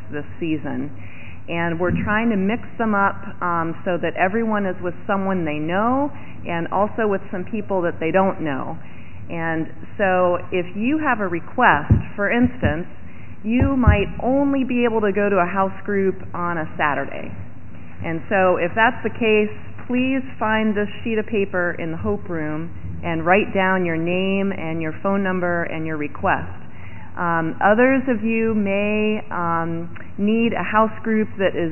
this season. And we're trying to mix them up so that everyone is with someone they know and also with some people that they don't know. And so if you have a request, for instance, you might only be able to go to a house group on a Saturday. And so if that's the case, please find this sheet of paper in the Hope Room and write down your name and your phone number and your request. Others of you may need a house group that is